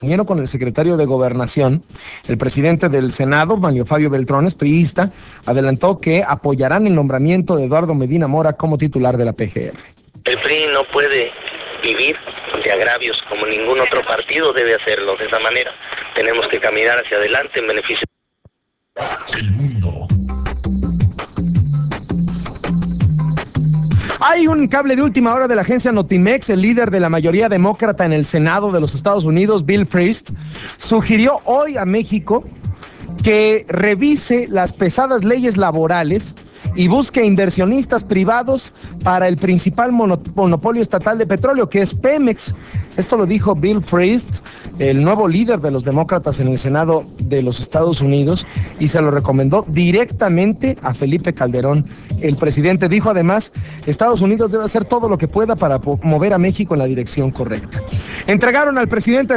Con el secretario de Gobernación, el presidente del Senado, Manlio Fabio Beltrones, priista, adelantó que apoyarán el nombramiento de Eduardo Medina Mora como titular de la PGR. El PRI no puede vivir de agravios como ningún otro partido debe hacerlo. De esa manera tenemos que caminar hacia adelante en beneficio. El mundo. Hay un cable de última hora de la agencia Notimex. El líder de la mayoría demócrata en el Senado de los Estados Unidos, Bill Frist, sugirió hoy a México que revise las pesadas leyes laborales y busque inversionistas privados para el principal monopolio estatal de petróleo, que es Pemex. Esto lo dijo Bill Frist, el nuevo líder de los demócratas en el Senado de los Estados Unidos, y se lo recomendó directamente a Felipe Calderón. El presidente dijo además, Estados Unidos debe hacer todo lo que pueda para mover a México en la dirección correcta. Entregaron al presidente